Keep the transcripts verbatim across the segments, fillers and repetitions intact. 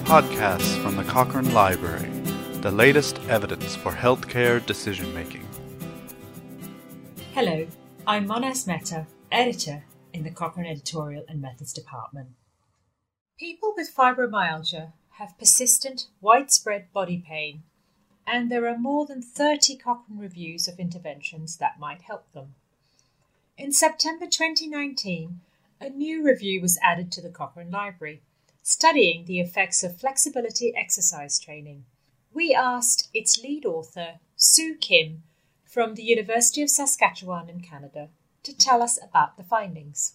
Podcasts from the Cochrane Library, the latest evidence for healthcare decision-making. Hello, I'm Manas Mehta, editor in the Cochrane Editorial and Methods Department. People with fibromyalgia have persistent, widespread body pain, and there are more than thirty Cochrane reviews of interventions that might help them. In September twenty nineteen, a new review was added to the Cochrane Library, studying the effects of flexibility exercise training. We asked its lead author, Sue Kim, from the University of Saskatchewan in Canada, to tell us about the findings.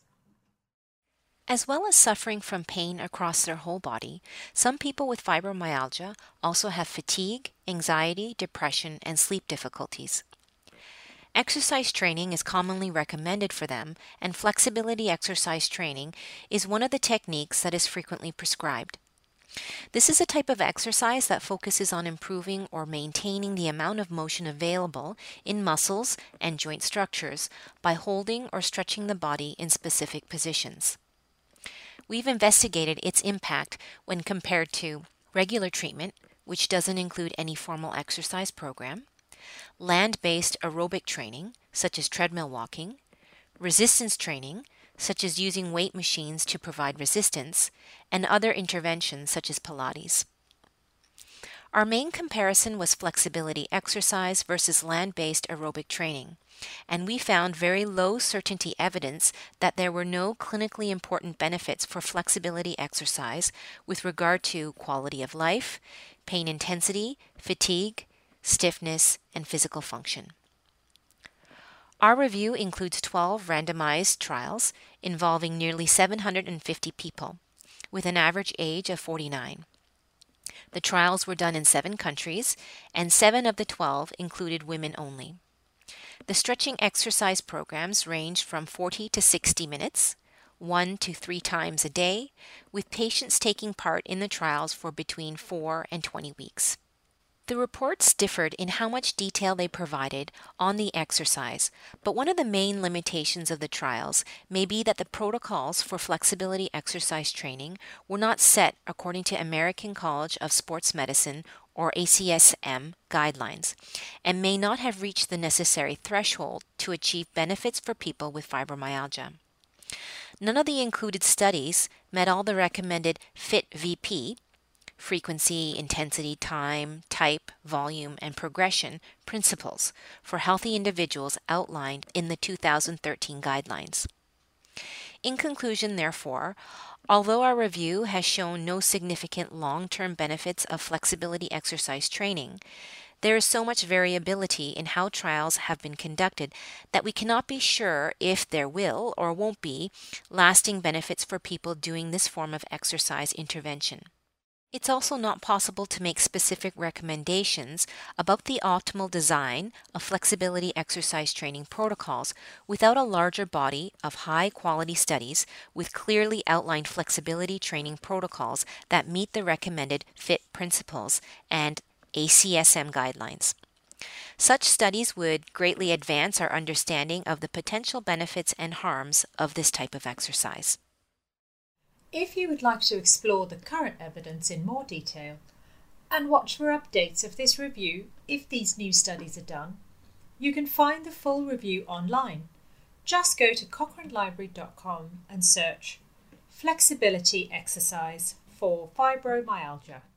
As well as suffering from pain across their whole body, some people with fibromyalgia also have fatigue, anxiety, depression, and sleep difficulties. Exercise training is commonly recommended for them, and flexibility exercise training is one of the techniques that is frequently prescribed. This is a type of exercise that focuses on improving or maintaining the amount of motion available in muscles and joint structures by holding or stretching the body in specific positions. We've investigated its impact when compared to regular treatment, which doesn't include any formal exercise program, land-based aerobic training, such as treadmill walking, resistance training, such as using weight machines to provide resistance, and other interventions such as Pilates. Our main comparison was flexibility exercise versus land-based aerobic training, and we found very low certainty evidence that there were no clinically important benefits for flexibility exercise with regard to quality of life, pain intensity, fatigue, stiffness, and physical function. Our review includes twelve randomized trials involving nearly seven hundred fifty people, with an average age of forty-nine. The trials were done in seven countries, and seven of the twelve included women only. The stretching exercise programs ranged from forty to sixty minutes, one to three times a day, with patients taking part in the trials for between four and twenty weeks. The reports differed in how much detail they provided on the exercise, but one of the main limitations of the trials may be that the protocols for flexibility exercise training were not set according to American College of Sports Medicine or A C S M guidelines, and may not have reached the necessary threshold to achieve benefits for people with fibromyalgia. None of the included studies met all the recommended FIT V P, frequency, intensity, time, type, volume, and progression principles for healthy individuals outlined in the two thousand thirteen guidelines. In conclusion, therefore, although our review has shown no significant long-term benefits of flexibility exercise training, there is so much variability in how trials have been conducted that we cannot be sure if there will or won't be lasting benefits for people doing this form of exercise intervention. It's also not possible to make specific recommendations about the optimal design of flexibility exercise training protocols without a larger body of high-quality studies with clearly outlined flexibility training protocols that meet the recommended FIT principles and A C S M guidelines. Such studies would greatly advance our understanding of the potential benefits and harms of this type of exercise. If you would like to explore the current evidence in more detail and watch for updates of this review if these new studies are done, you can find the full review online. Just go to cochrane library dot com and search Flexibility Exercise for Fibromyalgia.